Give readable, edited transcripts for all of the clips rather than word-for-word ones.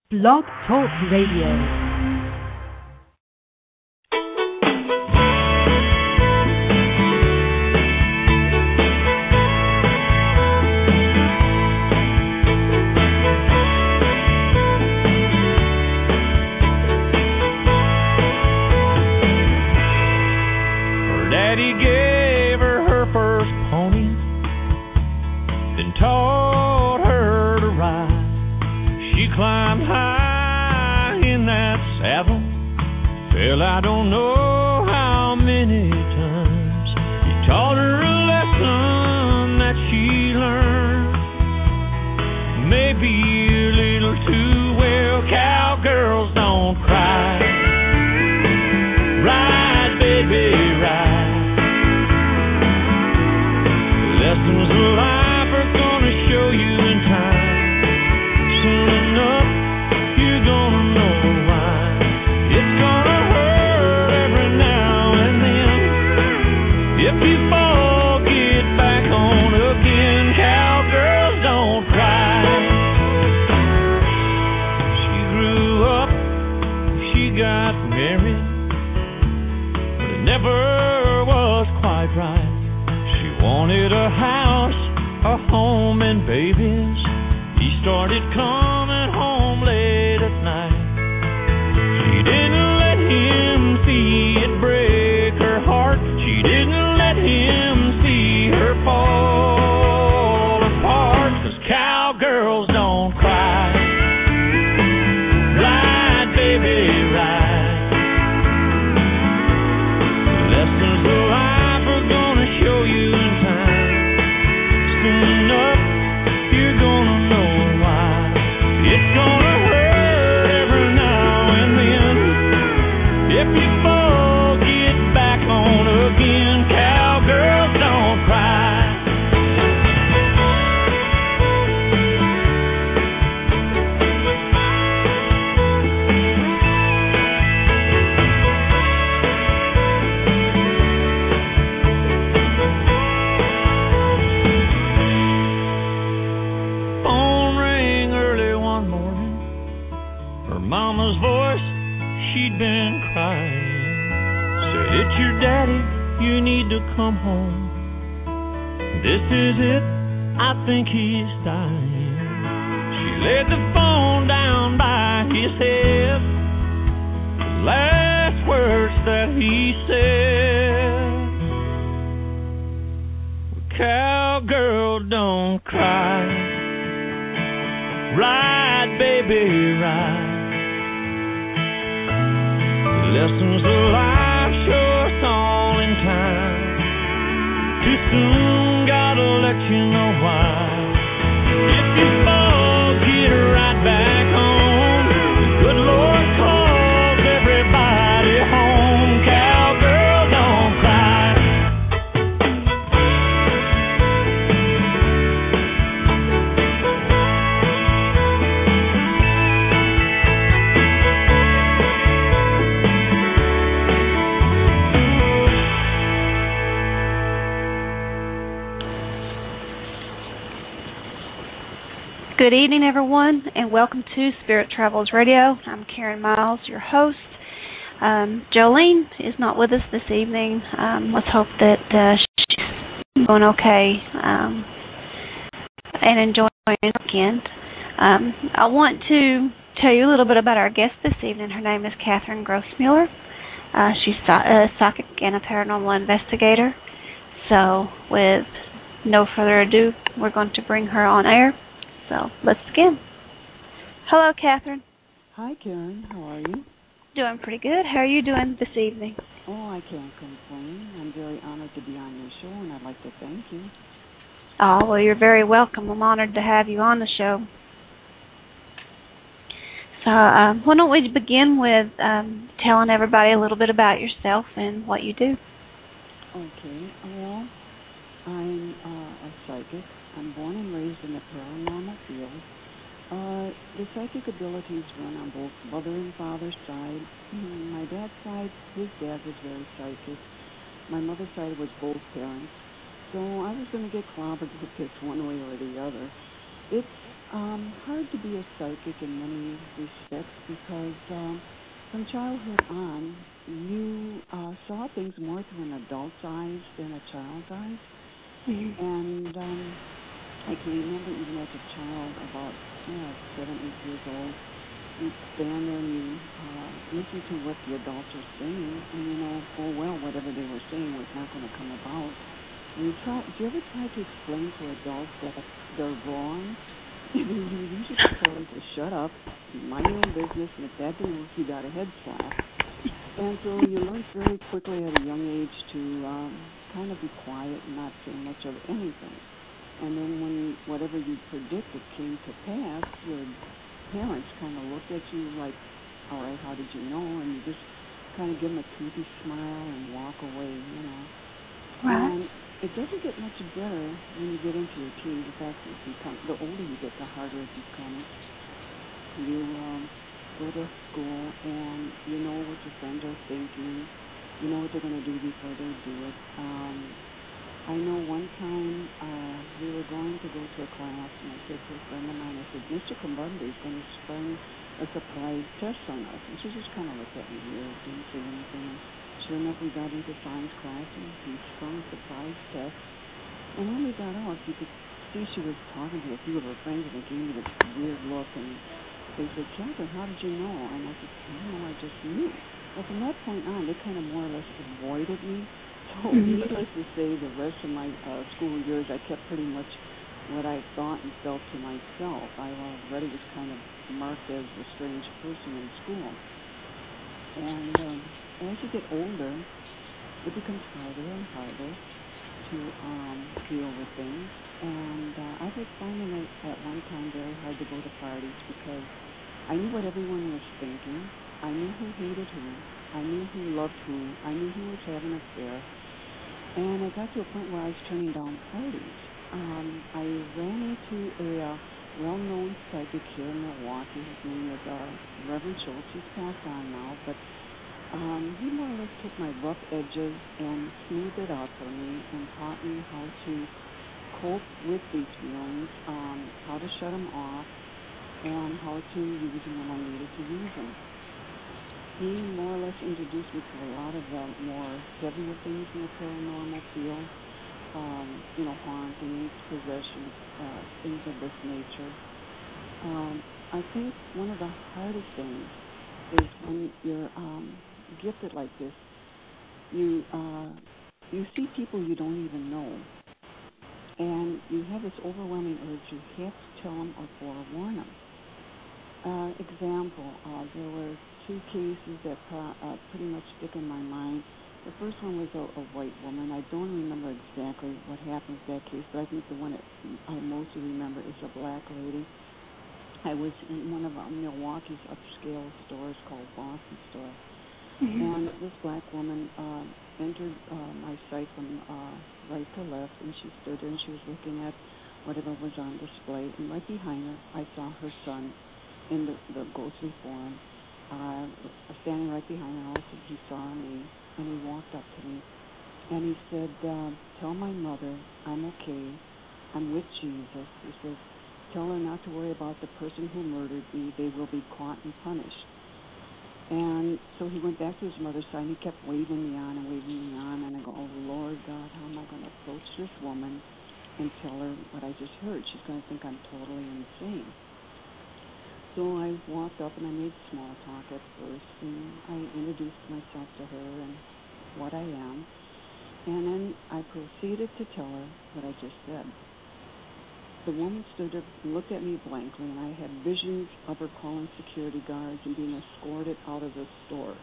Blog Talk Radio. I don't know how many times he taught her a lesson that she learned. Maybe a little too well. Cowgirls don't cry. Ride, baby, ride. Lessons of life are gonna show you in time. Soon enough, you're gonna know why. It's gonna if you fall, get back on again. Cowgirls don't cry. She grew up, she got married, but it never was quite right. She wanted a house, a home, and babies. He started coming home late at night. She didn't let him see it break her heart. She didn't let him see her fall apart. 'Cause cowgirls don't cry. Ride, baby, ride. Lessons of life are gonna show you in time. Soon enough, you're gonna know why. It's gonna hurt every now and then. If you fall, get back on again. Cowgirls don't cry. Phone rang early one morning. Her mama's voice, she'd been crying. Said, "It's your daddy, you need to come home. This is it, I think he's dying." She laid the phone down by his head. The last words that he said, "Cowgirl, don't cry. Ride, baby, ride. Lessons of life show us all in time. Too soon, gotta let you know why. If you fall, get right back home. The good Lord calls everybody home. Cowgirl, don't cry." Good evening, everyone, and welcome to Spirit Travels Radio. I'm Karen Miles, your host. Jolene is not with us this evening. Let's hope that she's doing okay and enjoying the weekend. I want to tell you a little bit about our guest this evening. Her name is Catherine Grossmuller. She's a psychic and a paranormal investigator. So, with no further ado, we're going to bring her on air. So, let's begin. Hello, Catherine. Hi, Karen. How are you? Doing pretty good. How are you doing this evening? Oh, I can't complain. I'm very honored to be on your show, and I'd like to thank you. Oh, well, you're very welcome. I'm honored to have you on the show. So, why don't we begin with telling everybody a little bit about yourself and what you do? Okay. Well, I'm a psychic. I'm born and raised in the paranormal field. The psychic abilities run on both mother and father's side. My dad's side, his dad was very psychic. My mother's side was both parents. So I was going to get clobbered with this one way or the other. It's Hard to be a psychic in many respects because from childhood on, you saw things more through an adult's eyes than a child's eyes. Mm-hmm. And I can remember even as a child, about 7, 8 years old, you'd stand there and you listen to what the adults are saying, and you know, oh well, whatever they were saying was not going to come about. And do you ever try to explain to adults that they're wrong? You just tell them to shut up, mind your own business, and if that didn't work, you got a head slap. And so you learn very quickly at a young age to kind of be quiet and not say much of anything. And then when whatever you predicted came to pass, your parents kind of looked at you like, all right, how did you know? And you just kind of give them a toothy smile and walk away, you know. Right. And it doesn't get much better when you get into your teens. In fact, the older you get, the harder it becomes. You go to school and you know what your friends are thinking. You know what they're going to do before they do it. I know one time we were going to go to a class, and I said to a friend of mine, I said, Mr. Combunda is going to spring a surprise test on us. And she just kind of looked at me weird, didn't say anything. And sure enough, we got into science class, and he sprung a surprise test. And when we got off, you could see she was talking to a few of her friends, and they gave me this weird look. And they said, Catherine, how did you know? And I said, I don't know, I just knew. But from that point on, they kind of more or less avoided me. So needless to say, the rest of my school years, I kept pretty much what I thought and felt to myself. I already was kind of marked as a strange person in school. And as you get older, it becomes harder and harder to deal with things. And I was finding it at one time very hard to go to parties because I knew what everyone was thinking. I knew who hated who. I knew who loved who. I knew who was having an affair. And I got to a point where I was turning down parties. I ran into a well-known psychic here in Milwaukee. His name is Reverend Schultz. He's passed on now, but he more or less took my rough edges and smoothed it out for me and taught me how to cope with these feelings, how to shut them off, and how to use them when I needed to use them. He more or less introduced me to a lot of the more heavier things in the paranormal field, hauntings, possessions, things of this nature. I think one of the hardest things is when you're gifted like this, you see people you don't even know, and you have this overwhelming urge you have to tell them or forewarn them. Example, there were 2 cases that pretty much stick in my mind. The first one was a white woman. I don't remember exactly what happened with that case, but I think the one that I mostly remember is a black lady. I was in one of Milwaukee's upscale stores called Boston Store, and this black woman entered my site from right to left, and she stood there and she was looking at whatever was on display, and right behind her I saw her son in the ghostly form, standing right behind her. Also, he saw me, and he walked up to me, and he said, tell my mother I'm okay, I'm with Jesus. He says, tell her not to worry about the person who murdered me. They will be caught and punished. And so he went back to his mother's side, and he kept waving me on, and I go, oh, Lord God, how am I going to approach this woman and tell her what I just heard? She's going to think I'm totally insane. So I walked up and I made small talk at first, and I introduced myself to her and what I am, and then I proceeded to tell her what I just said. The woman stood up and looked at me blankly, and I had visions of her calling security guards and being escorted out of the store.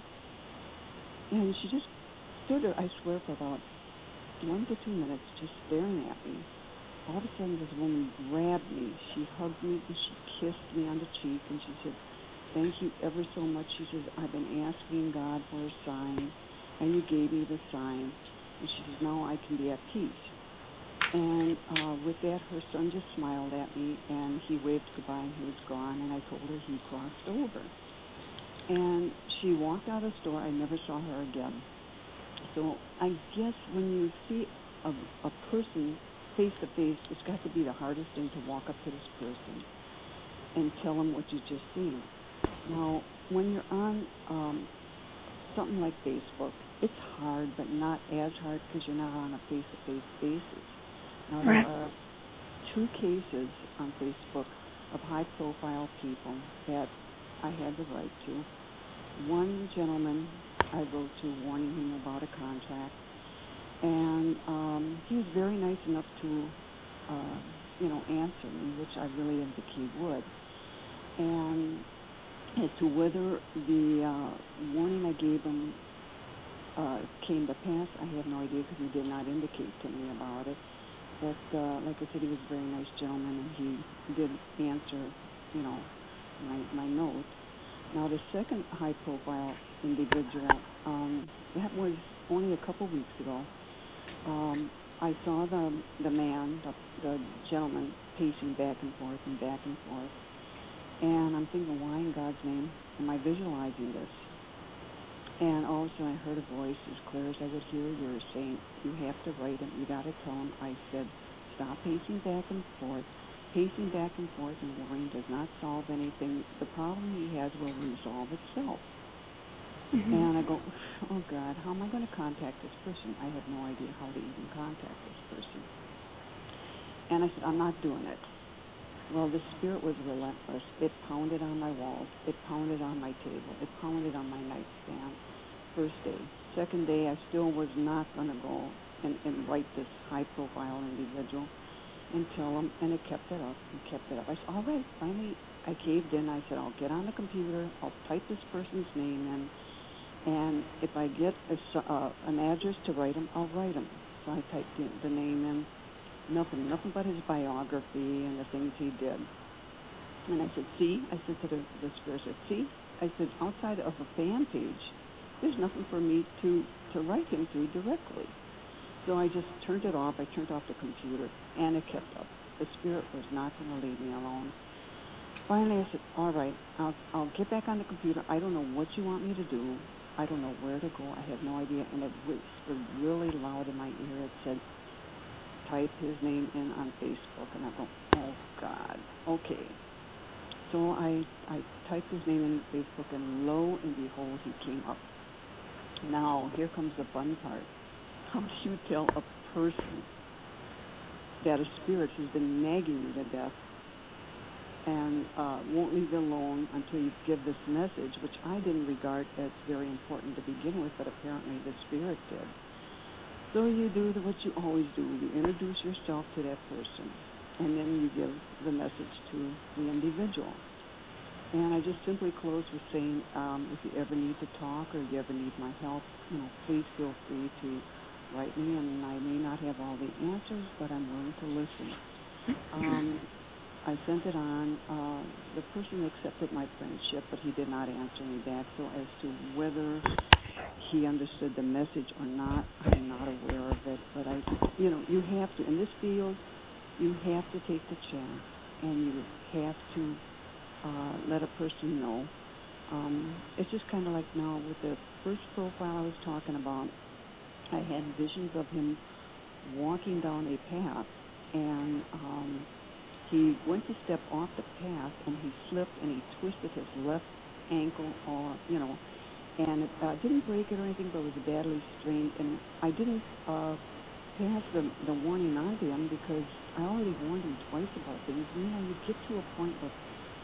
And she just stood there, I swear, for about 1 to 2 minutes, just staring at me. All of a sudden, this woman grabbed me. She hugged me, and she kissed me on the cheek, and she said, thank you ever so much. She says, I've been asking God for a sign, and you gave me the sign. And she says, now I can be at peace. And with that, her son just smiled at me, and he waved goodbye, and he was gone, and I told her he crossed over. And she walked out of the store. I never saw her again. So I guess when you see a person face to face, it's got to be the hardest thing to walk up to this person and tell them what you just seen. Now, when you're on something like Facebook, it's hard, but not as hard because you're not on a face-to-face basis. Now, there are 2 cases on Facebook of high-profile people that I had to write to. One gentleman I wrote to warning him about a contract, and he was very nice enough to, answer me, which I really didn't think he would. And as to whether the warning I gave him came to pass, I have no idea because he did not indicate to me about it. But like I said, he was a very nice gentleman, and he did answer, my note. Now, the second high-profile individual, that was only a couple weeks ago. I saw the man, the gentleman, pacing back and forth and back and forth. And I'm thinking, why in God's name am I visualizing this? And all of a sudden I heard a voice as clear as I would hear yours saying, you have to write him, you got to tell him. I said, stop pacing back and forth. Pacing back and forth and worrying does not solve anything. The problem he has will resolve itself. Mm-hmm. And I go, oh, God, how am I going to contact this person? I have no idea how to even contact this person. And I said, I'm not doing it. Well, the spirit was relentless. It pounded on my walls. It pounded on my table. It pounded on my nightstand. First day. Second day, I still was not going to go and write this high-profile individual and tell him, and it kept it up and kept it up. I said, all right, finally I caved in. I said, I'll get on the computer. I'll type this person's name in, and if I get an address to write him, I'll write him. So I typed the name in. Nothing but his biography and the things he did. And I said, I said to the spirit, I said, outside of a fan page, there's nothing for me to write him through directly. So I just turned it off. I turned off the computer, and it kept up. The spirit was not going to leave me alone. Finally, I said, all right, I'll get back on the computer. I don't know what you want me to do. I don't know where to go. I have no idea. And it whispered really loud in my ear. It said, type his name in on Facebook. And I go, oh, God, okay. So I typed his name in Facebook, and lo and behold, he came up. Now, here comes the fun part. How do you tell a person that a spirit has been nagging you to death and won't leave you alone until you give this message, which I didn't regard as very important to begin with, but apparently the spirit did. So you do what you always do. You introduce yourself to that person, and then you give the message to the individual. And I just simply close with saying, if you ever need to talk or you ever need my help, please feel free to write me, and I may not have all the answers, but I'm willing to listen. I sent it on. The person accepted my friendship, but he did not answer me back. So as to whether he understood the message or not, I'm not aware of it. But you have to, in this field, you have to take the chance, and you have to let a person know. It's just kind of like now with the first profile I was talking about, I had visions of him walking down a path, and he went to step off the path, and he slipped, and he twisted his left ankle, and it didn't break it or anything, but it was badly strained, and I didn't pass the warning on to him because I already warned him twice about things. You get to a point of,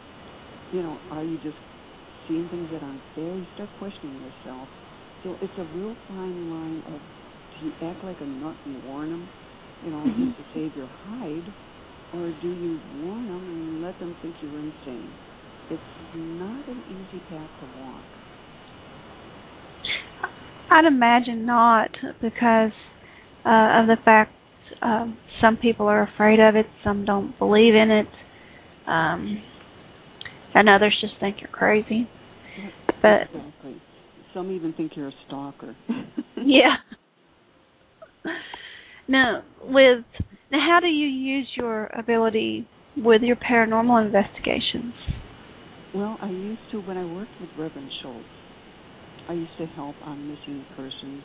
are you just seeing things that aren't there? You start questioning yourself. So it's a real fine line of, do you act like a nut and warn them, just to save your hide, or do you warn them and let them think you're insane? It's not an easy path to walk. I'd imagine not, because of the fact some people are afraid of it, some don't believe in it, and others just think you're crazy. But exactly. Some even think you're a stalker. Yeah. Now, how do you use your ability with your paranormal investigations? Well, I used to, when I worked with Reverend Schultz, I used to help on missing persons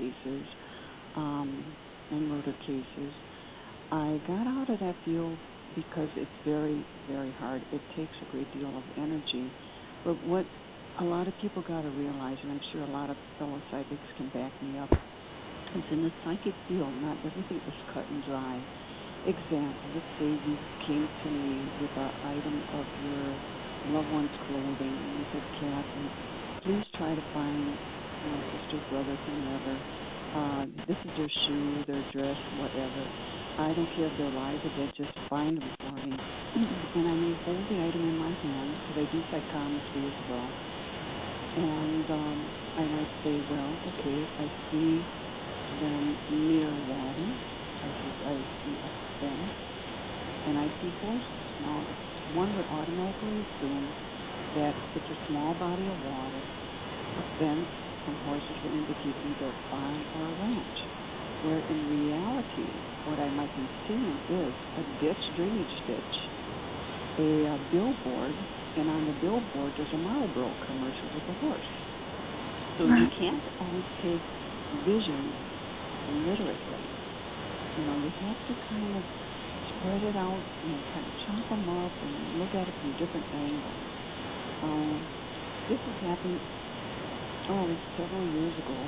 cases and murder cases. I got out of that field because it's very, very hard. It takes a great deal of energy. But what a lot of people got to realize, and I'm sure a lot of fellow psychics can back me up, is in the psychic field, not everything is cut and dry. Example, let's say you came to me with an item of your loved one's clothing, and you said, Catherine, please try to find my sister, brother, whomever. This is their shoe, their dress, whatever. I don't care if they're alive or dead, just find them for me. And I may hold the item in my hand, because I do psychometry as well. And I might say, well, okay, I see them near water. I see a fence, and I see horses. Now, one would automatically assume that it's a small body of water, a fence, and horses would indicate either a farm or a ranch. Where in reality, what I might be seeing is a ditch, drainage ditch, a billboard, and on the billboard there's a Marlboro commercial with a horse. So you can't always take vision literally. You know, you have to kind of spread it out and kind of chop them up and look at it from different angles. This has happened, several years ago.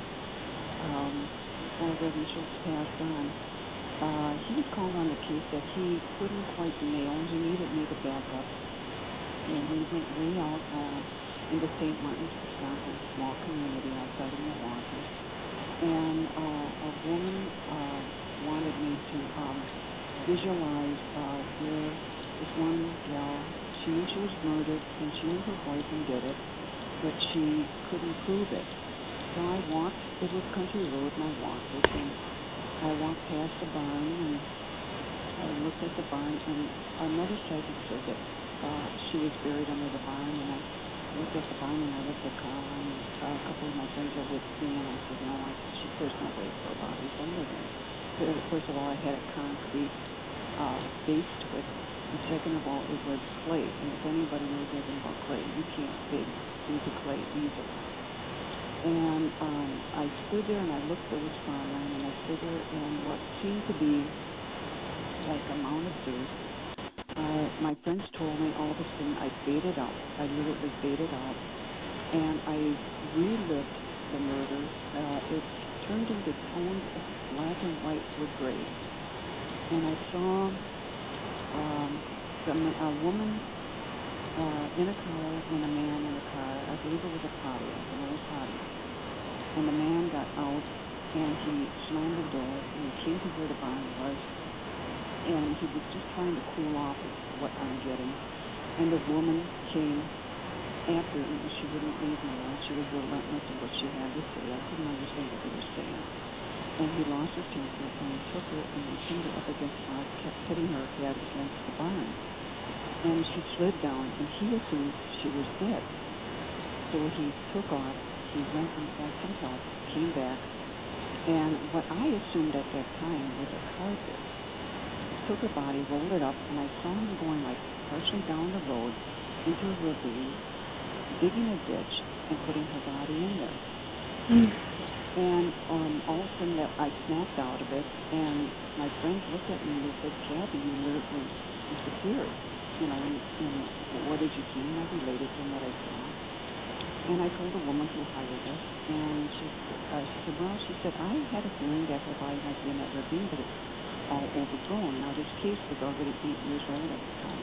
Before Reverend Schultz passed on, he was called on the case that he couldn't quite nail. He needed me to back up. And we went way out into St. Martin's, Wisconsin, a small community outside of Milwaukee. And a woman wanted me to visualize where this one gal, she knew she was murdered, and she knew her boyfriend did it, but she couldn't prove it. So I walked, it was country road, and I walked it, and I walked past the barn, and I looked at the barn, and another psychic said that she was buried under the barn, and I looked at the barn, and I looked at Carl, and a couple of my friends are with me, and I said, no, there's no way for her body's under there. First of all, I had a concrete base to it, and second of all, it was clay, and if anybody knows anything about clay, you can't dig into clay easily. And I stood there and I looked, there was farmland, and I stood there and what seemed to be like a mound of dirt. My friends told me all of a sudden I faded out. I knew it was faded out. And I relived the murder. It turned into tones of black and white with gray. And I saw a woman in a car and a man in a car. I believe it was a Pontiac, an old Pontiac. And the man got out and he slammed the door and he came to where the barn was. And he was just trying to cool off what I'm getting. And the woman came after, and she wouldn't leave me alone. She was relentless in what she had to say. I couldn't understand what they were saying. And he lost his temper, and he took her and he pinned her up against the barn, kept hitting her head against the barn. And she slid down, and he assumed she was dead. So he took off, he went and got some help, came back, and what I assumed at that time was a carpet. Took her body, rolled it up, and I saw him going like partially down the road into a ravine, digging a ditch, and putting her body in there. And all of a sudden I snapped out of it, and my friends looked at me and they said, Kathy, you literally disappeared. You know, and what did you see? And I related to what I saw. And I told the woman who hired us, and she said, well, I had a feeling that her body might be in that ravine, but it's all overgrown. Now, this case was already 8 years old at the time.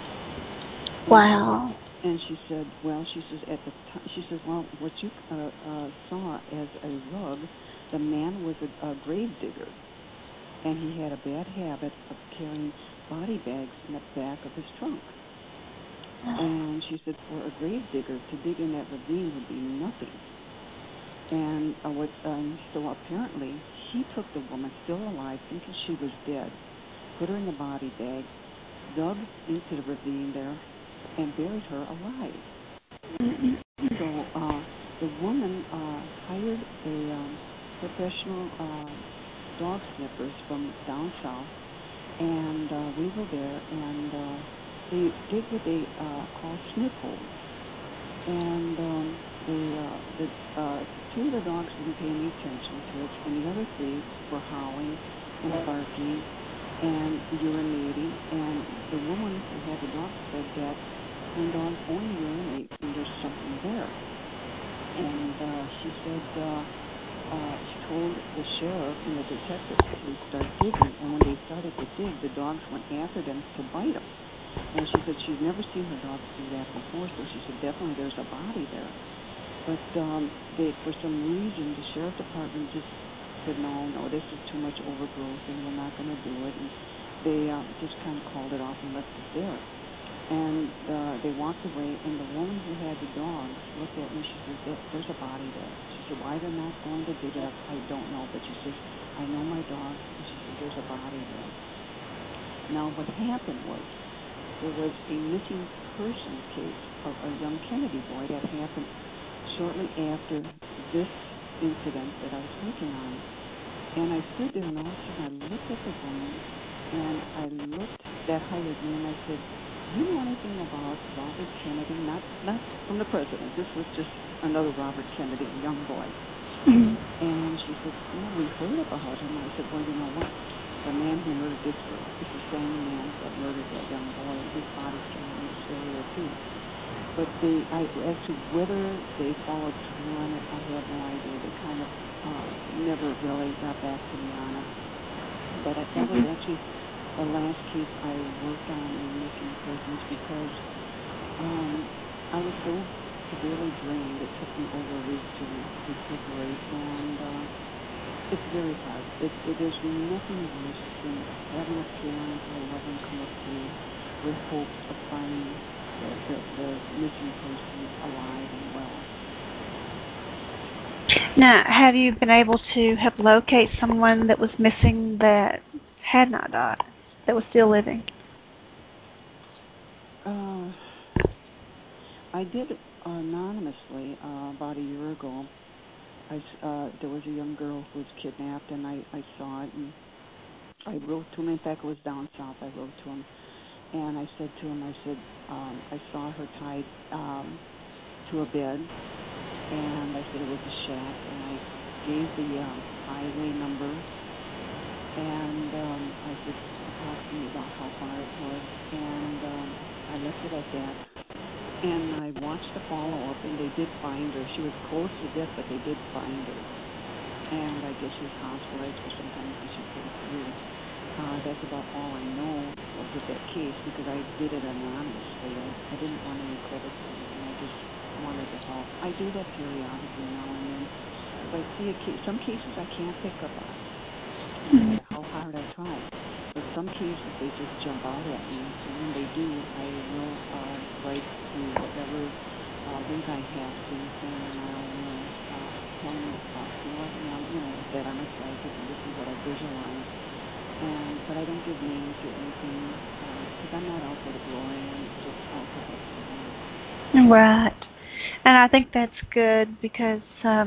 Wow. And she said, well, at the time, well, what you saw as a rug, the man was a grave digger, and he had a bad habit of carrying body bags in the back of his trunk. And she said, for a grave digger to dig in that ravine would be nothing. And so apparently he took the woman still alive, thinking she was dead, put her in the body bag, dug into the ravine there, and buried her alive. So the woman hired a professional dog sniffers from down south, and we were there, and they did what they call sniff holes. And two of the dogs didn't pay any attention to it, and the other three were howling and barking and urinating, and the woman who had the dog said that when dogs only urinate when there's something there. And she said she told the sheriff and the detectives to start digging, and when they started to dig, the dogs went after them to bite them. And she said she'd never seen her dogs do that before, so she said definitely there's a body there. But for some reason, the sheriff department just said, no, this is too much overgrowth, and we're not going to do it. And they just kind of called it off and left it there. And they walked away, and the woman who had the dogs looked at me. She said, there's a body there. She said, why they're not going to dig it up, I don't know. But she said, I know my dog. And she said, there's a body there. Now, what happened was there was a missing person case of a young Kennedy boy that happened shortly after this incident that I was working on. And I stood there, and all of a sudden I looked at the woman, and I looked that hired me, and I said, do you know anything about Robert Kennedy? Not from the president. This was just another Robert Kennedy, a young boy. Mm-hmm. And she said, we heard about him. I said, well, you know what? The man who murdered this girl is the same man that murdered that young boy. His body's found in this area, too. But as to whether they followed through on it, I have no idea. They kind of never really got back to me on it. But that was actually the last case I worked on in missing persons because I was so severely drained. It took me over a week to recuperate, and it's very hard. There's nothing worse than having a parent or a loved one come up to you with hopes of finding the missing person alive and well. Now, have you been able to help locate someone that was missing that had not died, that was still living? I did anonymously about a year ago. There was a young girl who was kidnapped, and I saw it, and I wrote to him. In fact, it was down south. I wrote to him, and I said to him, I saw her tied to a bed, and I said it was a shack, and I gave the highway number, and I said approximately about how far it was, and I left it at that. And I watched the follow-up, and they did find her. She was close to death, but they did find her. And I guess she was hospitalized for some time because she couldn't breathe. That's about all I know with that case because I did it anonymously. I didn't want any credit for it, and I just wanted to help. I do that periodically now and then. If I see some cases I can't pick up on, no matter how hard I try. But some cases they just jump out at me, and when they do, I will write to whatever link I have to, and I will tell them that I'm a psychic and this is what I visualize. But I don't give names or anything because I'm not out for the glory. I'm just out to help someone. Right, and I think that's good because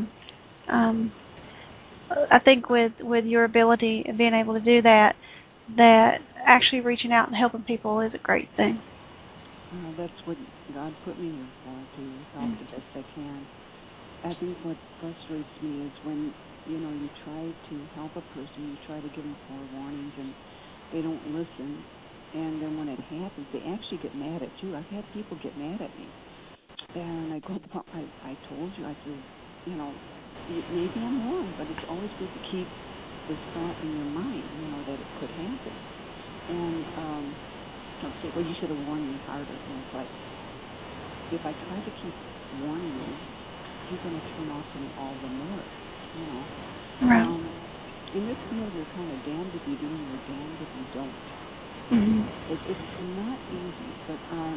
I think with your ability of being able to do that actually reaching out and helping people is a great thing. That's what God put me here for, to help the best I can. I think what frustrates me is when, you try to help a person, you try to give them forewarnings, and they don't listen. And then when it happens, they actually get mad at you. I've had people get mad at me. And I go, I told you, I said, maybe I'm wrong, but it's always good to keep this thought in your mind, that it could happen. And I'll say, well, you should have warned me harder. And it's like, if I try to keep warning you, you're going to turn off from all the more, Right. In this field, you're kind of damned if you do and you're damned if you don't. Mm-hmm. It's not easy, but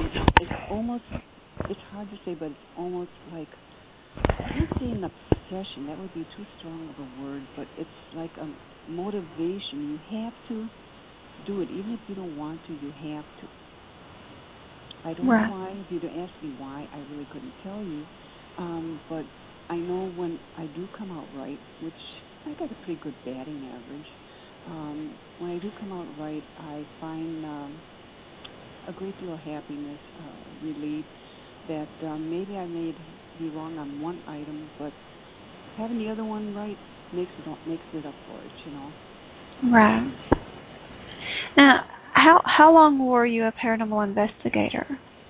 it's hard to say, but it's almost like, I wouldn't say an obsession, that would be too strong of a word, but it's like a motivation. You have to do it, even if you don't want to, you have to. I don't know why. If you'd asked me why, I really couldn't tell you. But I know when I do come out right, which I got a pretty good batting average, when I do come out right, I find a great deal of happiness, relief, that maybe I may be wrong on one item, but having the other one right makes it up for it, Right. Now, how long were you a paranormal investigator?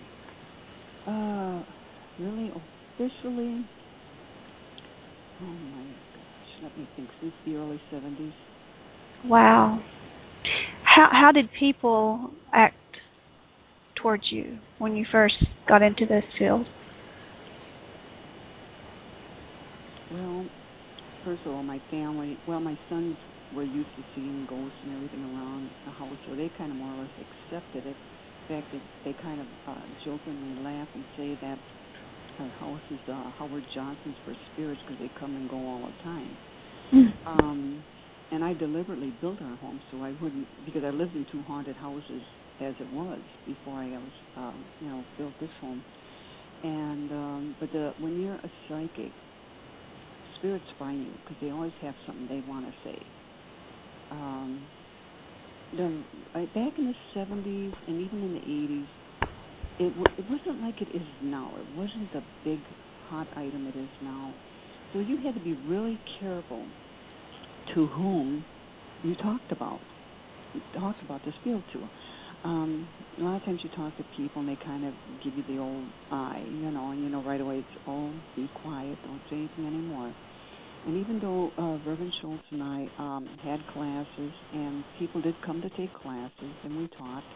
Really officially, oh my gosh, let me think, since the early 70s. Wow. How did people act towards you when you first got into this field? Well, first of all, my family, my sons were used to seeing ghosts and everything around the house, so they kind of more or less accepted it. In fact, they kind of jokingly laugh and say that our house is Howard Johnson's for spirits because they come and go all the time. And I deliberately built our home so I wouldn't, because I lived in 2 haunted houses as it was before I was, built this home. And but when you're a psychic, spirits find you because they always have something they want to say. Back in the 70s and even in the 80s, it wasn't like it is now. It wasn't the big hot item it is now. So you had to be really careful to whom you talked about this field to. A lot of times you talk to people and they kind of give you the old eye, and right away it's, be quiet, don't say anything anymore. And even though Reverend Schultz and I had classes and people did come to take classes and we taught,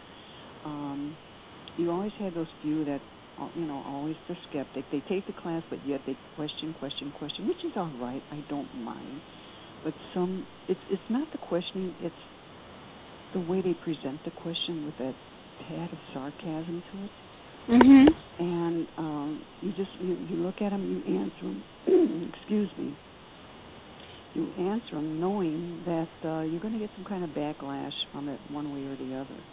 you always had those few that, always the skeptic. They take the class, but yet they question, which is all right. I don't mind. But it's not the questioning, it's the way they present the question with that tad of sarcasm to it. Mm-hmm. And you look at them, you answer them, excuse me, you answer them knowing that you're going to get some kind of backlash from it one way or the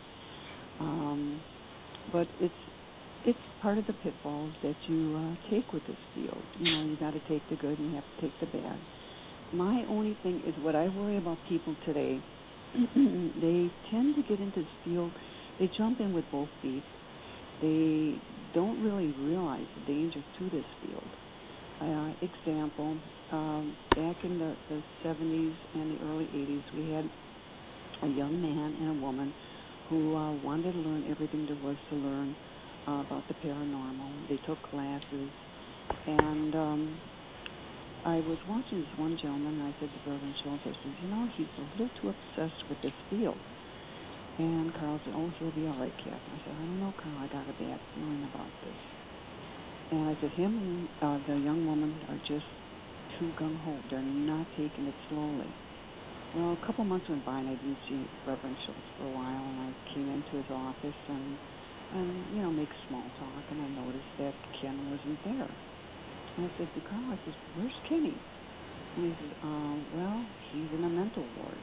other. But it's part of the pitfalls that you take with this field. You got to take the good and you have to take the bad. My only thing is what I worry about people today, they tend to get into this field, they jump in with both feet. They don't really realize the dangers to this field. Example, back in the 70s and the early 80s, we had a young man and a woman who wanted to learn everything there was to learn about the paranormal. They took classes, and I was watching this one gentleman, and I said to Reverend Schultz, I said, he's a little too obsessed with this field. And Carl said, he'll be all right, Catherine. I said, I don't know, Carl, I got a bad feeling about this. And I said, him and the young woman are just too gung-ho. They're not taking it slowly. Well, a couple months went by, and I didn't see Reverend Schultz for a while, and I came into his office and make small talk, and I noticed that Ken wasn't there. And I said to Carl, where's Kenny? And he said, he's in a mental ward.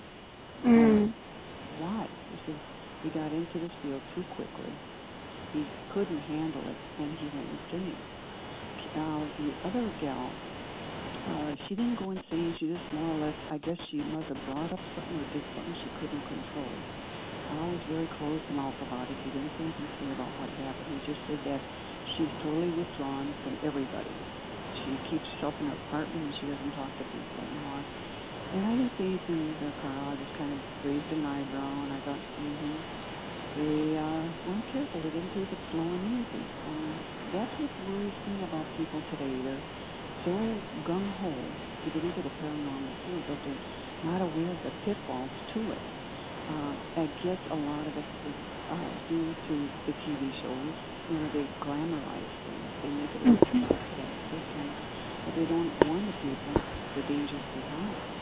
Why? He said, he got into this field too quickly. He couldn't handle it, and he went insane. The other gal, she didn't go insane. She just more or less, I guess she must have brought up something or did something she couldn't control. I was very closed mouth about it. He didn't say anything to me about what happened. He just said that she's totally withdrawn from everybody. She keeps herself in her apartment and she doesn't talk to people anymore. And I didn't say anything to Carl. I just kind of raised an eyebrow and I thought, they weren't careful. They didn't take it slow and easy. That's what worries me about people today. They're so gung-ho to get into the paranormal field, but they're not aware of the pitfalls to it. I guess a lot of it is due to the TV shows. They glamorize things. They make it look but they don't warn the people the dangers behind it.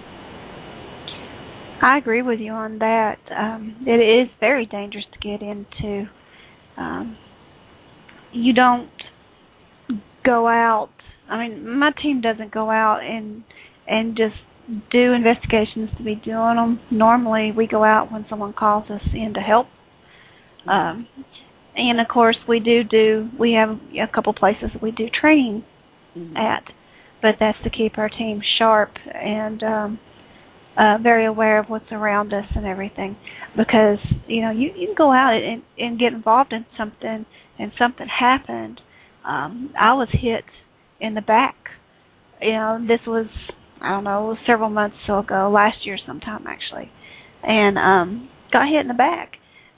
I agree with you on that. It is very dangerous to get into. You don't go out. I mean, my team doesn't go out and just do investigations to be doing them. Normally, we go out when someone calls us in to help. And, of course, we have a couple places that we do training at, but that's to keep our team sharp and very aware of what's around us and everything. Because, you can go out and get involved in something, and something happened. I was hit in the back. This was, several months ago, last year sometime, actually. And got hit in the back.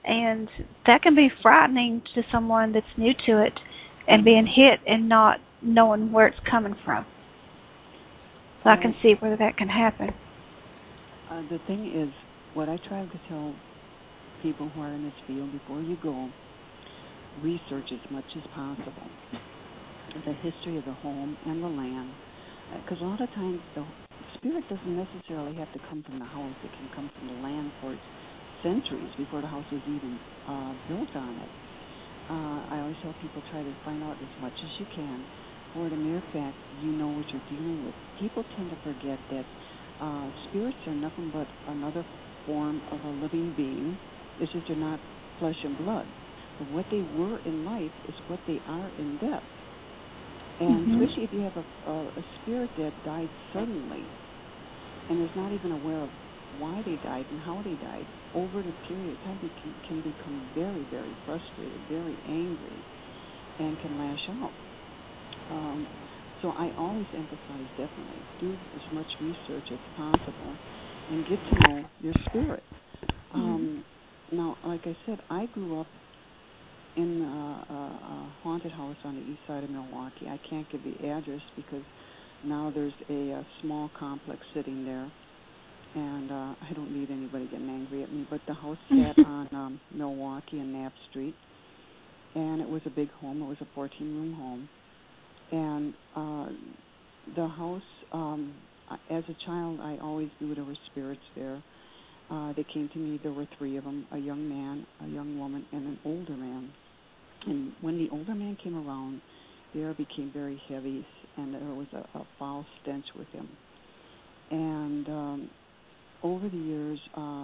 And that can be frightening to someone that's new to it and being hit and not knowing where it's coming from. So I can see where that can happen. The thing is, what I try to tell people who are in this field, before you go, research as much as possible the history of the home and the land, because a lot of times the spirit doesn't necessarily have to come from the house. It can come from the land for centuries before the house was even built on it. I always tell people, try to find out as much as you can, for the mere fact you know what you're dealing with. People tend to forget that spirits are nothing but another form of a living being. It's just they're not flesh and blood. But what they were in life is what they are in death. And especially if you have a spirit that died suddenly and is not even aware of why they died and how they died, over the period of time they can become very, very frustrated, very angry, and can lash out. So I always emphasize, definitely, do as much research as possible and get to know your spirit. Now, like I said, I grew up in a haunted house on the east side of Milwaukee. I can't give the address because now there's a small complex sitting there, and I don't need anybody getting angry at me, but the house sat on Milwaukee and Knapp Street, and it was a big home. It was a 14-room home, and the house, as a child, I always knew there were spirits there. They came to me. There were three of them, a young man, a young woman, and an older man. And when the older man came around, the air became very heavy, and there was a foul stench with him. And over the years,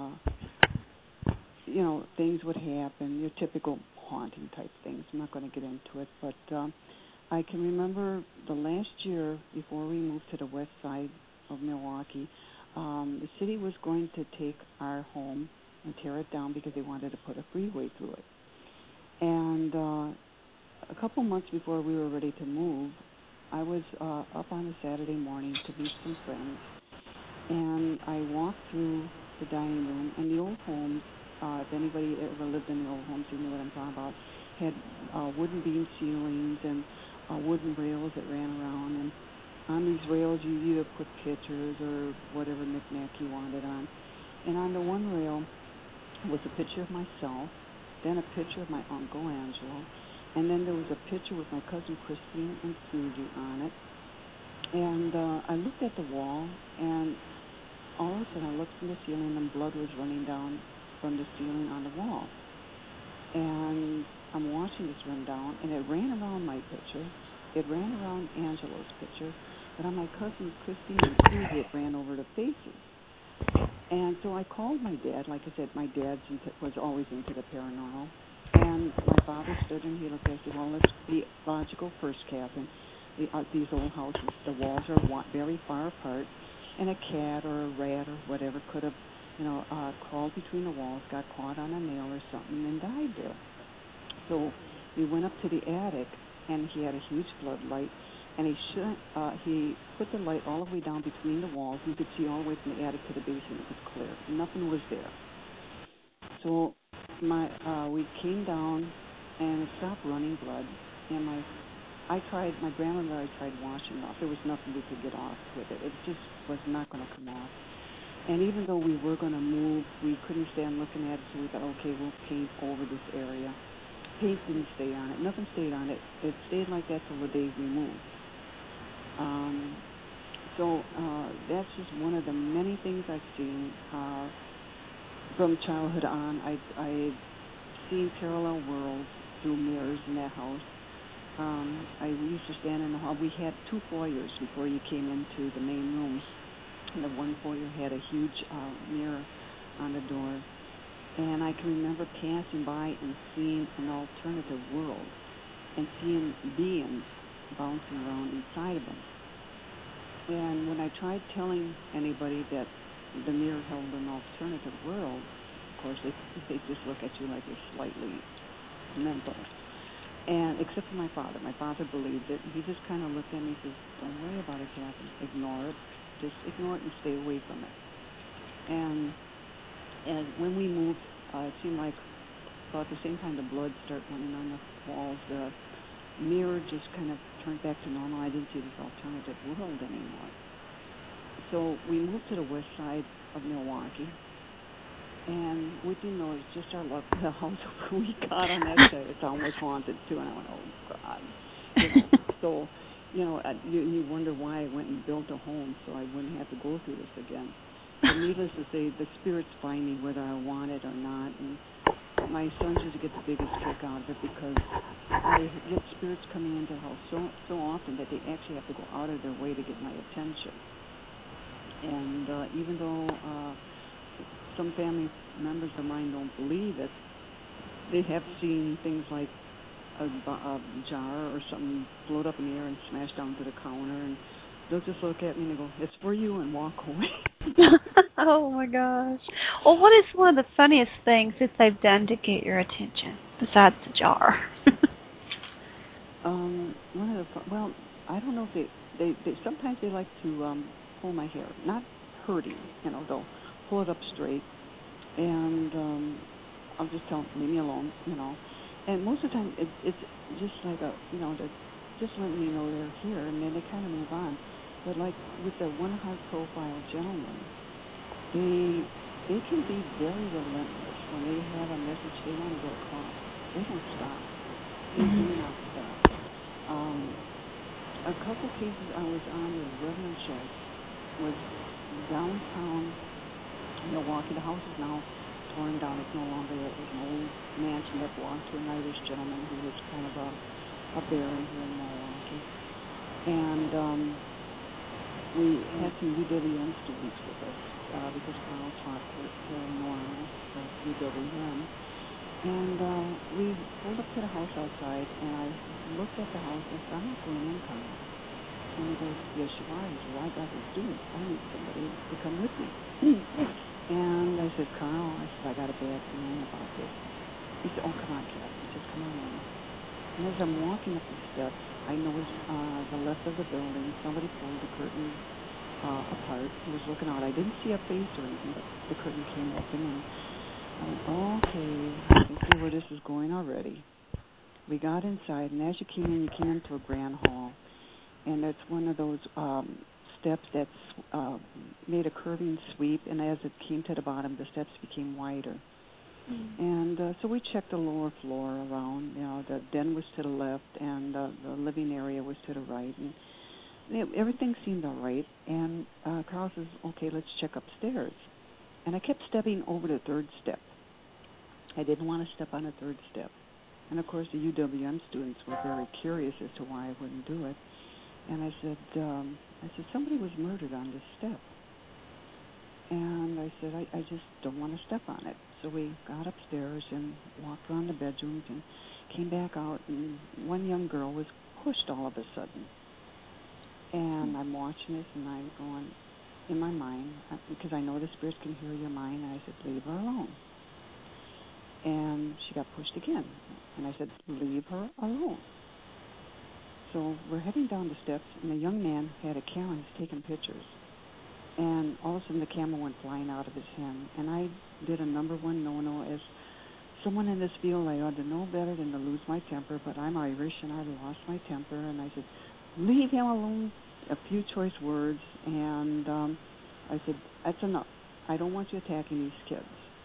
things would happen, your typical haunting type things. I'm not going to get into it, but I can remember the last year before we moved to the west side of Milwaukee, the city was going to take our home and tear it down because they wanted to put a freeway through it. And a couple months before we were ready to move, I was up on a Saturday morning to meet some friends, and I walked through the dining room, and the old homes, if anybody ever lived in the old homes, you know what I'm talking about, had wooden beam ceilings and wooden rails that ran around, and on these rails you either put pictures or whatever knick-knack you wanted on. And on the one rail was a picture of myself, then a picture of my Uncle Angelo, and then there was a picture with my cousin Christine and Susie on it. And I looked at the wall, and all of a sudden I looked from the ceiling, and blood was running down from the ceiling on the wall. And I'm watching this run down, and it ran around my picture. It ran around Angelo's picture, but on my cousin Christine and Susie, it ran over the faces. And so I called my dad. Like I said, my dad was always into the paranormal. And my father stood and he looked at me and said, well, let's be logical first, Catherine. These old houses, the walls are very far apart, and a cat or a rat or whatever could have, crawled between the walls, got caught on a nail or something, and died there. So we went up to the attic, and he had a huge floodlight, and he put the light all the way down between the walls. You could see all the way from the attic to the basement. It was clear. Nothing was there. So we came down, and it stopped running blood, and my grandmother and I tried washing it off. There was nothing we could get off with it. It just was not going to come off. And even though we were going to move, we couldn't stand looking at it, so we thought, okay, we'll paint over this area. Paint didn't stay on it. Nothing stayed on it. It stayed like that till the day we moved. So that's just one of the many things I've seen from childhood on. I've seen parallel worlds through mirrors in that house. I used to stand in the hall. We had two foyers before you came into the main rooms. And the one foyer had a huge mirror on the door. And I can remember passing by and seeing an alternative world and seeing beings bouncing around inside of them. And when I tried telling anybody that the mirror held an alternative world, of course, they just look at you like you're slightly mental. And except for my father. My father believed it. He just kind of looked at me and says, don't worry about it, Catherine. Ignore it. Just ignore it and stay away from it. And when we moved, it seemed like about the same time the blood started running on the walls, the mirror just kind of turned back to normal. I didn't see this alternative world anymore. So we moved to the west side of Milwaukee, and we didn't know it was just our luck. The house we got on that side, it's almost haunted too. And I went, oh God. So, you wonder why I went and built a home so I wouldn't have to go through this again. But needless to say, the spirits find me whether I want it or not. And my sons used to get the biggest kick out of it because I get spirits coming into the house so often that they actually have to go out of their way to get my attention. And even though some family members of mine don't believe it, they have seen things like a jar or something float up in the air and smash down to the counter, and they'll just look at me and they go, "It's for you," and walk away. Oh my gosh. Well, what is one of the funniest things that they've done to get your attention besides the jar? Well, I don't know if they sometimes they like to pull my hair, not hurting, they'll pull it up straight, and I'll just tell them, leave me alone, And most of the time, it's just like they're just letting me know they're here, and then they kind of move on. But like with the one high-profile gentleman, they can be very relentless when they have a message they want to get across. They don't stop. They do not stop. A couple cases I was on with Reverend Schultz was downtown Milwaukee. The house is now torn down. It's no longer there. It was an old mansion that belonged to an Irish gentleman who was kind of a baron here in Milwaukee. And we had some UWM students with us because Carl taught paranormal for UWM. And we pulled up to the house outside, and I looked at the house and said, "I'm not going in, Carl." And he goes, "Yes, you are." He said, "Well, I got the students. I need somebody to come with me." And I said, "Carl," I got a bad feeling about this. He said, "Oh, come on, Kat." He says, "Come on in." And as I'm walking up the steps, I noticed the left of the building, somebody pulled the curtain apart. He was looking out. I didn't see a face or anything, but the curtain came open, and I went, "Okay, I can see where this is going already." We got inside, and as you came into a grand hall, and it's one of those steps that's made a curving sweep, and as it came to the bottom, the steps became wider. And so we checked the lower floor around. The den was to the left, and the living area was to the right, and everything seemed all right. And Carl says, "Okay, let's check upstairs." And I kept stepping over the third step. I didn't want to step on the third step. And, of course, the UWM students were very curious as to why I wouldn't do it. And I said, "Somebody was murdered on this step." And I said, I just don't want to step on it. So we got upstairs and walked around the bedrooms and came back out, and one young girl was pushed all of a sudden. And I'm watching this, and I'm going, in my mind, because I know the spirits can hear your mind, and I said, "Leave her alone." And she got pushed again. And I said, "Leave her alone." So we're heading down the steps, and a young man had a camera. He's taking pictures. And all of a sudden, the camera went flying out of his hand. And I did a number one no-no. As someone in this field, I ought to know better than to lose my temper, but I'm Irish, and I lost my temper. And I said, "Leave him alone," a few choice words. And I said, "That's enough. I don't want you attacking these kids."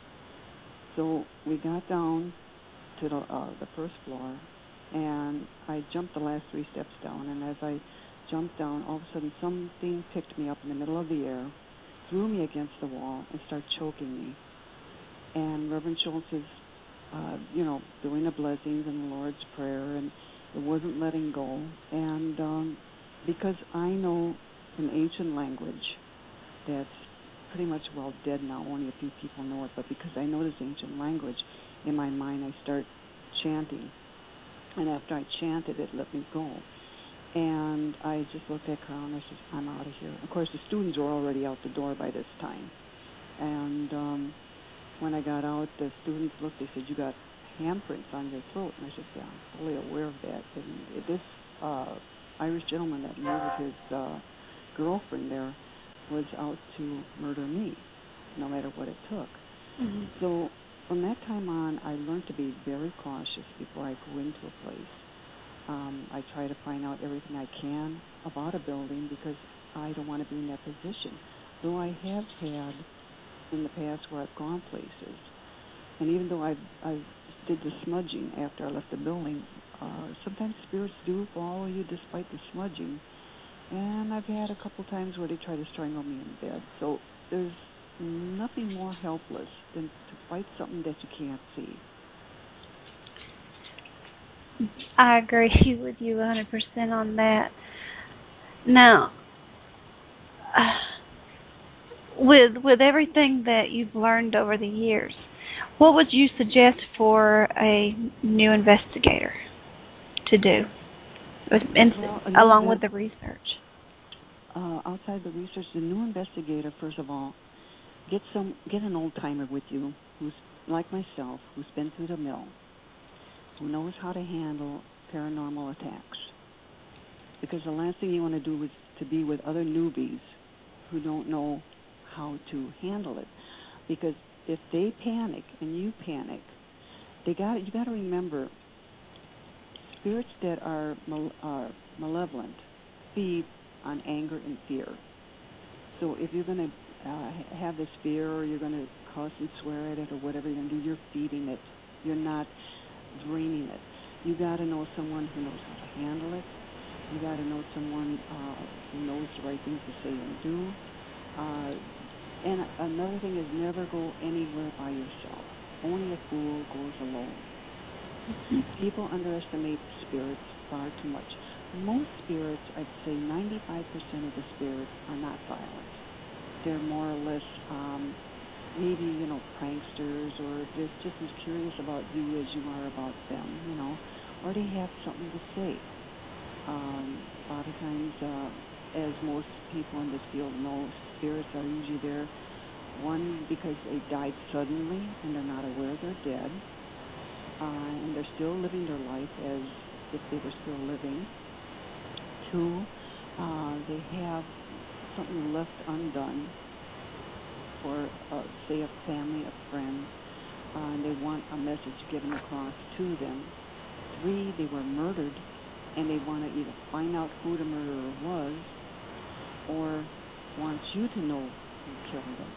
So we got down to the first floor, and I jumped the last 3 steps down. And as I jumped down, all of a sudden something picked me up in the middle of the air, threw me against the wall, and started choking me. And Reverend Schultz is, doing the blessings and the Lord's Prayer, and it wasn't letting go. And because I know an ancient language that's pretty much dead now, only a few people know it, but because I know this ancient language, in my mind I start chanting. And after I chanted, it let me go. And I just looked at Carl and I said, "I'm out of here." Of course, the students were already out the door by this time. And when I got out, the students looked, they said, "You got handprints on your throat." And I said, "Yeah, I'm fully aware of that." And this Irish gentleman that murdered his girlfriend there was out to murder me, no matter what it took. Mm-hmm. So from that time on, I learned to be very cautious before I go into a place. I try to find out everything I can about a building because I don't want to be in that position. Though I have had in the past where I've gone places, and even though I did the smudging after I left the building, sometimes spirits do follow you despite the smudging. And I've had a couple times where they try to strangle me in bed. So there's nothing more helpless than to fight something that you can't see. I agree with you 100% on that. Now, with everything that you've learned over the years, what would you suggest for a new investigator to do, along with the research? Outside the research, the new investigator, first of all, get an old timer with you who's like myself, who's been through the mill, who knows how to handle paranormal attacks. Because the last thing you want to do is to be with other newbies who don't know how to handle it. Because if they panic and you panic, you got to remember, spirits that are malevolent feed on anger and fear. So if you're going to have this fear, or you're going to cuss and swear at it, or whatever you're going to do, you're feeding it. You're not draining it. You got to know someone who knows how to handle it. You got to know someone who knows the right things to say and do. And another thing is never go anywhere by yourself. Only a fool goes alone. People underestimate spirits far too much. Most spirits, I'd say 95% of the spirits are not violent. They're more or less maybe, pranksters, or they're just as curious about you as you are about them, or they have something to say. A lot of times, as most people in this field know, spirits are usually there, one, because they died suddenly and they're not aware they're dead, and they're still living their life as if they were still living. Two, they have something left undone for, say, a family, a friend, and they want a message given across to them. Three, they were murdered, and they want to either find out who the murderer was or want you to know who killed them.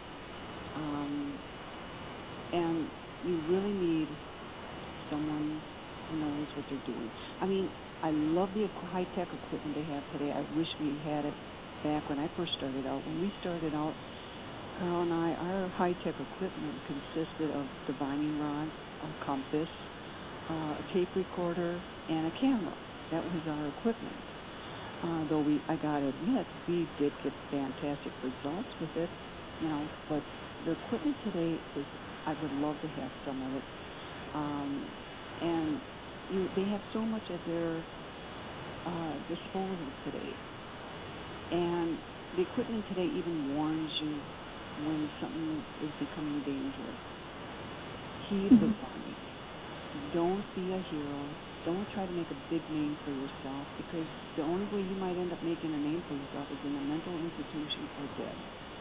And you really need someone who knows what they're doing. I mean, I love the high-tech equipment they have today. I wish we had it back when I first started out. When we started out, Carl and I, our high-tech equipment consisted of divining rods, a compass, a tape recorder, and a camera. That was our equipment. Though I got to admit, we did get fantastic results with it, but the equipment today I would love to have some of it. And they have so much at their disposal today. And the equipment today even warns you when something is becoming dangerous. Heed the warning. Don't be a hero. Don't try to make a big name for yourself, because the only way you might end up making a name for yourself is in a mental institution or dead.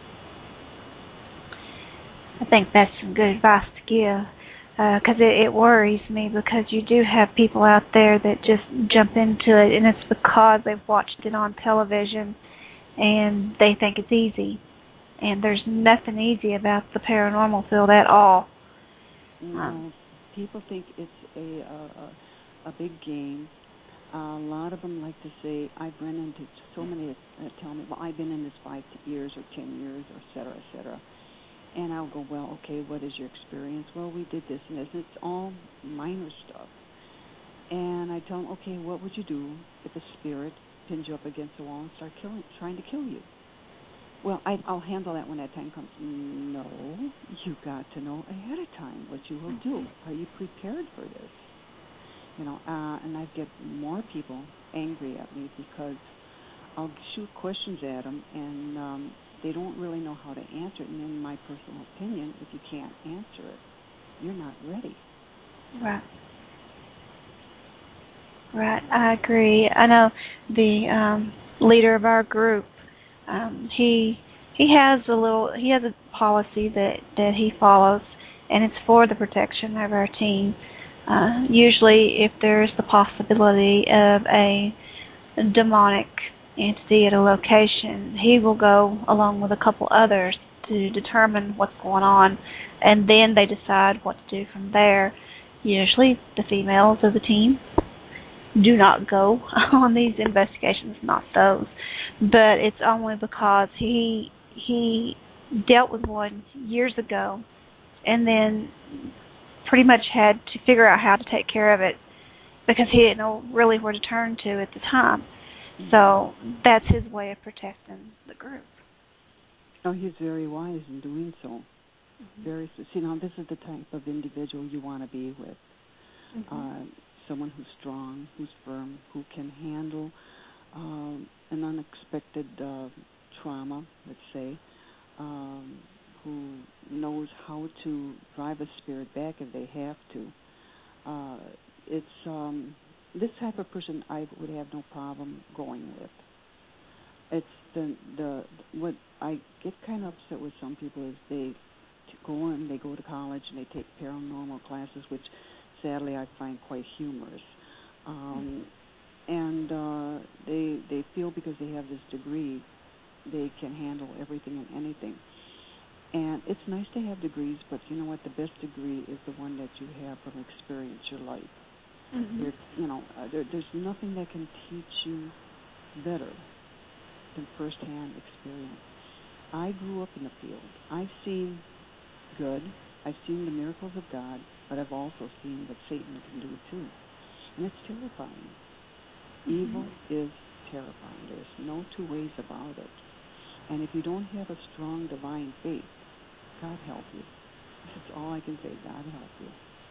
I think that's some good advice to give, because it worries me, because you do have people out there that just jump into it, and it's because they've watched it on television and they think it's easy. And there's nothing easy about the paranormal field at all. No, people think it's a big game. A lot of them like to say, I've run into so many that tell me, well, I've been in this 5 years or 10 years, or et cetera, et cetera. And I'll go, well, okay, what is your experience? Well, we did this and this. It's all minor stuff. And I tell them, okay, what would you do if a spirit pins you up against the wall and start trying to kill you? Well, I'll handle that when that time comes. No, you got to know ahead of time what you will do. Are you prepared for this? And I get more people angry at me because I'll shoot questions at them, and they don't really know how to answer it. And in my personal opinion, if you can't answer it, you're not ready. Right, I agree. I know the leader of our group, he has a policy that he follows, and it's for the protection of our team. Usually, if there's the possibility of a demonic entity at a location, he will go along with a couple others to determine what's going on, and then they decide what to do from there. Usually, the females of the team do not go on these investigations, not those, but it's only because he dealt with one years ago and then pretty much had to figure out how to take care of it because he didn't know really where to turn to at the time. So that's his way of protecting the group. Oh, he's very wise in doing so. Very. See, now this is the type of individual you want to be with. Someone who's strong, who's firm, who can handle an unexpected trauma, let's say, who knows how to drive a spirit back if they have to. It's this type of person I would have no problem going with. It's the what I get kind of upset with some people is they go to college and they take paranormal classes, which sadly I find quite humorous. And they feel because they have this degree, they can handle everything and anything. And it's nice to have degrees, but you know what? The best degree is the one that you have from experience, your life. There's nothing that can teach you better than firsthand experience. I grew up in the field. I've seen good. I've seen the miracles of God, but I've also seen what Satan can do too. And it's terrifying. Evil is terrifying. There's no two ways about it. And if you don't have a strong divine faith, God help you. That's all I can say. God help you.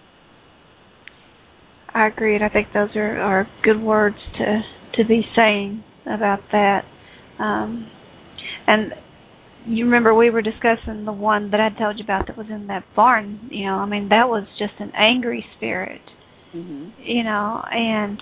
I agree, and I think those are good words to be saying about that. And you remember we were discussing the one that I told you about that was in that barn. That was just an angry spirit. And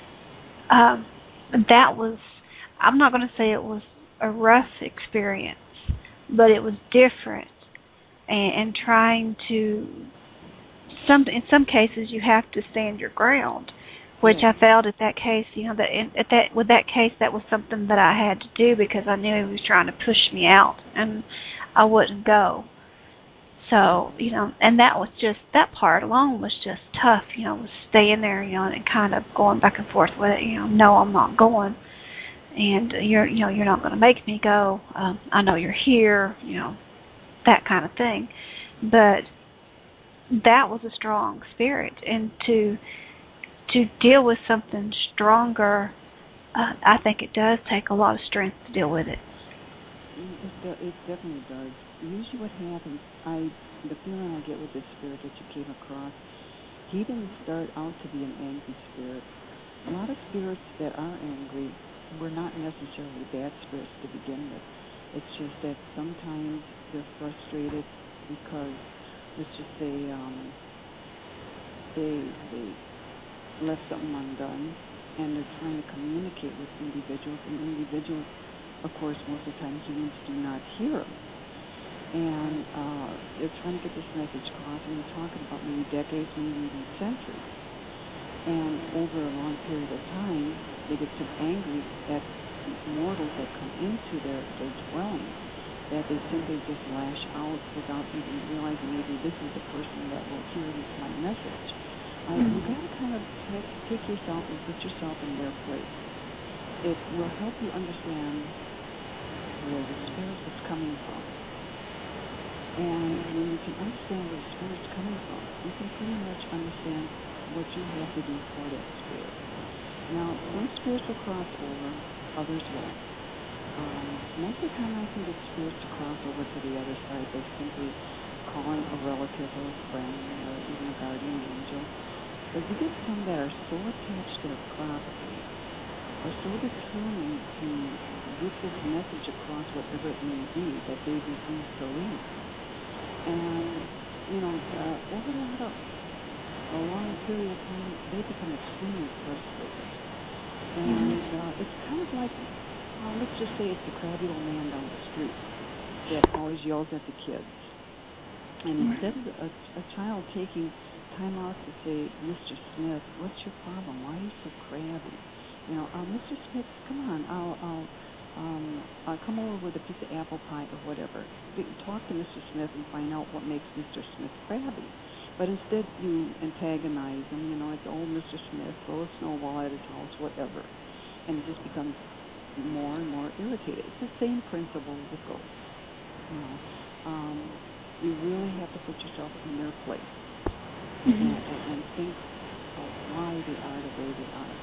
that was, I'm not going to say it was a rough experience, but it was different. And trying to, in some cases you have to stand your ground, which I felt at that case, with that case that was something that I had to do because I knew he was trying to push me out and I wouldn't go. So, and that part alone was just tough, was staying there, and kind of going back and forth with it, no, I'm not going. And you're not going to make me go. I know you're here, that kind of thing. But that was a strong spirit, and to deal with something stronger, I think it does take a lot of strength to deal with it. It definitely does. Usually what happens, the feeling I get with this spirit that you came across, he didn't start out to be an angry spirit. A lot of spirits that are angry were not necessarily bad spirits to begin with. It's just that sometimes they're frustrated because, let's just say, they left something undone, and they're trying to communicate with individuals, and individuals, of course, most of the time humans do not hear them. And they're trying to get this message across, and they're talking about maybe decades, maybe even centuries. And over a long period of time, they get so angry at mortals that come into their dwelling that they simply just lash out without even realizing maybe this is the person that will hear my message. You've got to kind of take yourself and put yourself in their place. It will help you understand where the spirit is coming from. And when you can understand where the spirit is coming from, you can pretty much understand what you have to do for that spirit. Now, some spirits will cross over, others won't. Most of the time I can get spirits to cross over to the other side by simply calling a relative or a friend or even a guardian angel. But you get some that are so attached to their property or so determined to get this message across, whatever it may be, that they refuse to leave. And, over a long period of time, they become extremely frustrated. And it's kind of like, let's just say it's the crabby old man down the street that always yells at the kids. And instead of a child taking time out to say, Mr. Smith, what's your problem? Why are you so crabby? Mr. Smith, come on, I'll come over with a piece of apple pie or whatever. Talk to Mr. Smith and find out what makes Mr. Smith crabby. But instead you antagonize him, it's old Mr. Smith, throw a snowball at his house, whatever. And it just becomes more and more irritated. It's the same principle with ghosts. You really have to put yourself in their place and think of why they are the way they are.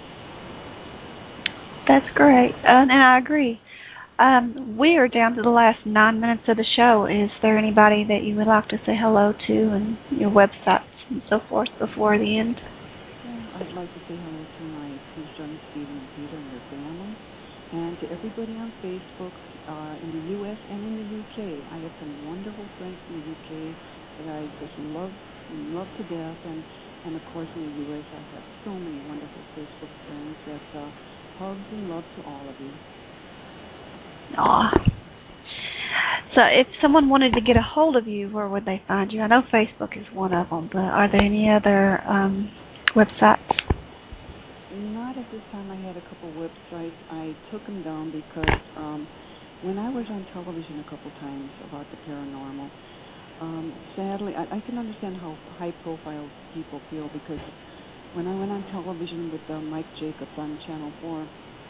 That's great, and I agree. We are down to the last 9 minutes of the show. Is there anybody that you would like to say hello to and your websites and so forth before the end? I'd like to say hello to my two sons, Stephen and Peter, and their family, and to everybody on Facebook in the U.S. and in the U.K. I have some wonderful friends in the U.K. that I just love to death, and of course in the U.S. I have so many wonderful Facebook friends that hugs and love to all of you. Aw. So if someone wanted to get a hold of you, where would they find you? I know Facebook is one of them, but are there any other websites? Not at this time. I had a couple websites. I took them down because when I was on television a couple times about the paranormal, sadly, I can understand how high-profile people feel, because when I went on television with Mike Jacobs on Channel 4,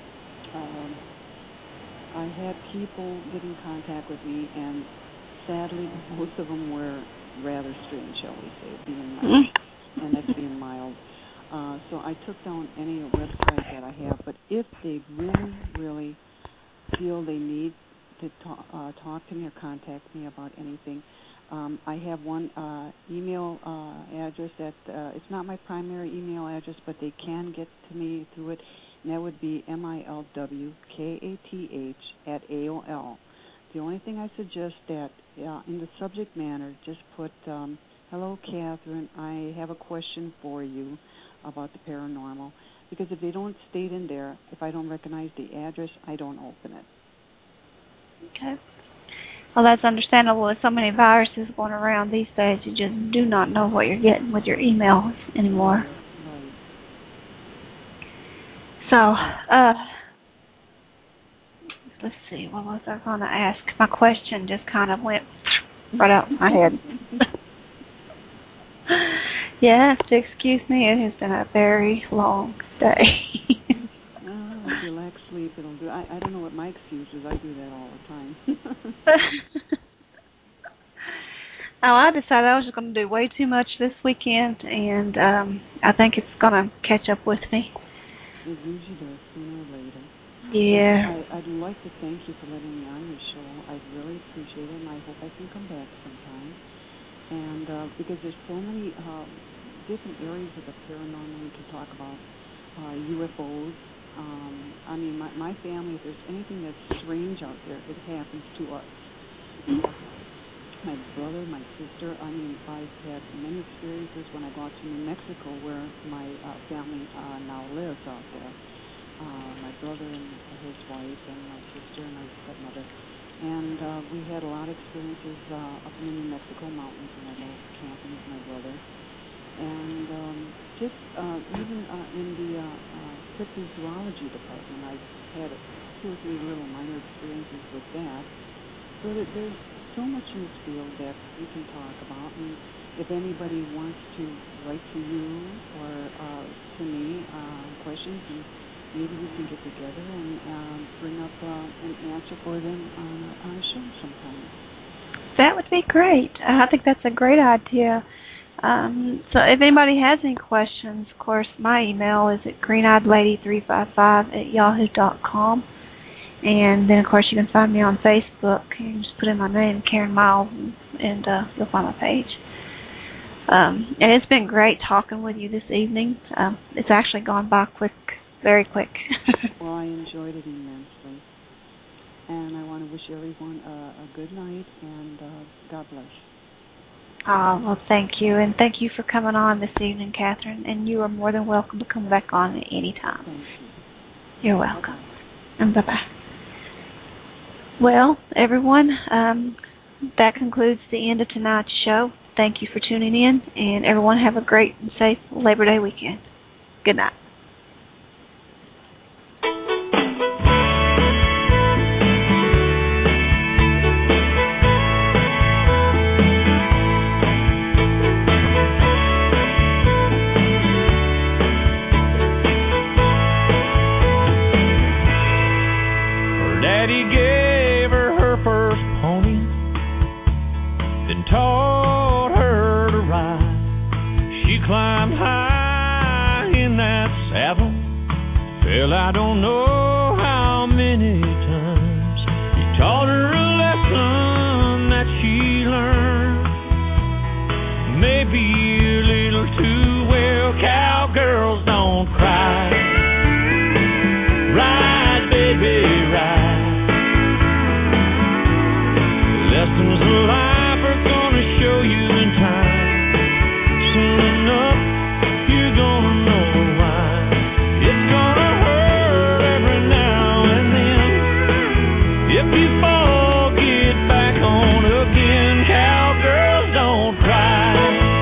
I had people get in contact with me, and sadly, most of them were rather strange, shall we say, being mild, and that's being mild. So I took down any website that I have, but if they really, really feel they need to talk to me or contact me about anything, I have one email address that it's not my primary email address, but they can get to me through it, and that would be milwkath@AOL. The only thing I suggest that in the subject matter, just put, hello, Catherine, I have a question for you about the paranormal, because if they don't state in there, if I don't recognize the address, I don't open it. Okay. Well, that's understandable. With so many viruses going around these days, you just do not know what you're getting with your emails anymore. Right. So, let's see, what was I going to ask? My question just kind of went right out my head. Yes, excuse me, it has been a very long day. If you lack sleep, it'll do. I don't know what my excuse is. I do that all the time. I decided I was just going to do way too much this weekend, and I think it's going to catch up with me. It usually does, sooner or later. Yeah. I'd like to thank you for letting me on your show. I really appreciate it, and I hope I can come back sometime. And because there's so many different areas of the paranormal we can talk about, UFOs. I mean, my family, if there's anything that's strange out there, it happens to us. My brother, my sister, I mean, I've had many experiences when I go out to New Mexico, where my family now lives out there. My brother and his wife, and my sister and my stepmother. And we had a lot of experiences up in the New Mexico mountains when I go camping with my brother. And just even in the cryptozoology department, I've had 2 or 3 little minor experiences with that. So that there's so much in this field that we can talk about. And if anybody wants to write to you or to me questions, and maybe we can get together and bring up an answer for them on a show sometime. That would be great. I think that's a great idea. So if anybody has any questions, of course, my email is at greeneyedlady355@yahoo.com. And then, of course, you can find me on Facebook. You can just put in my name, Karen Miles, and you'll find my page. And it's been great talking with you this evening. It's actually gone by quick, very quick. Well, I enjoyed it immensely. And I want to wish everyone a good night, and God bless. Well, thank you. And thank you for coming on this evening, Catherine. And you are more than welcome to come back on at any time. Thank you. You're welcome. And bye-bye. Well, everyone, that concludes the end of tonight's show. Thank you for tuning in, and everyone have a great and safe Labor Day weekend. Good night. Taught her to ride. She climbed high in that saddle. Well, I don't know how many times. He taught her a lesson that she learned. Maybe a little too well. Cowgirls don't cry. Ride, baby, ride. Lessons of life show you in time. Soon enough, you're gonna know why. It's gonna hurt every now and then. If you fall, get back on again. Cowgirls don't cry.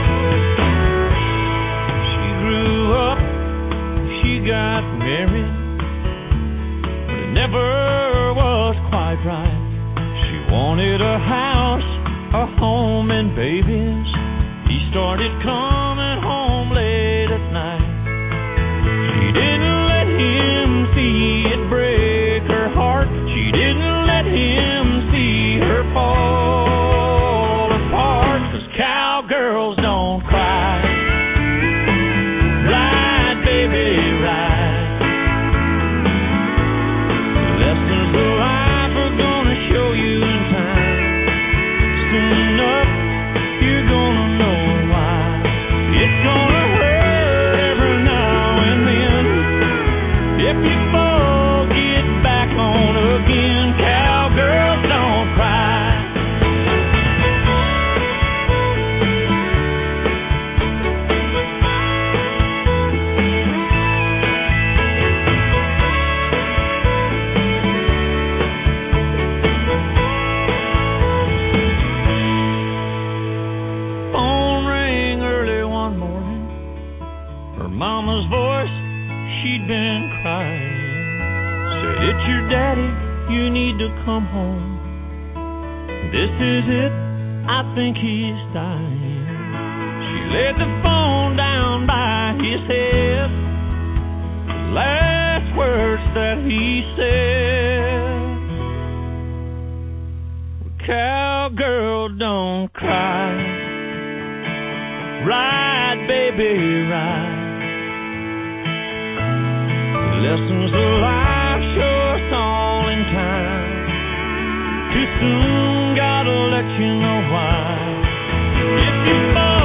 She grew up, she got married, but it never was quite right. She wanted a house, a home and babies. He started coming home late at night. She didn't let him see it break her heart. She didn't let him see her fall apart. 'Cause cowgirls don't cry. Ride, baby, ride. Lessons of life are gonna show you in time. Soon enough, you're gonna know why. It's gonna hurt every now and then. If you fall, get back on again. Cowgirls don't cry. Mama's voice, she'd been crying. Said, it's your daddy, you need to come home. This is it, I think he's dying. She laid the phone down by his head. The last words that he said, cowgirl, don't cry. Ride, baby, ride. Lessons of life show us all in time. Too soon, gotta let you know why. If you fall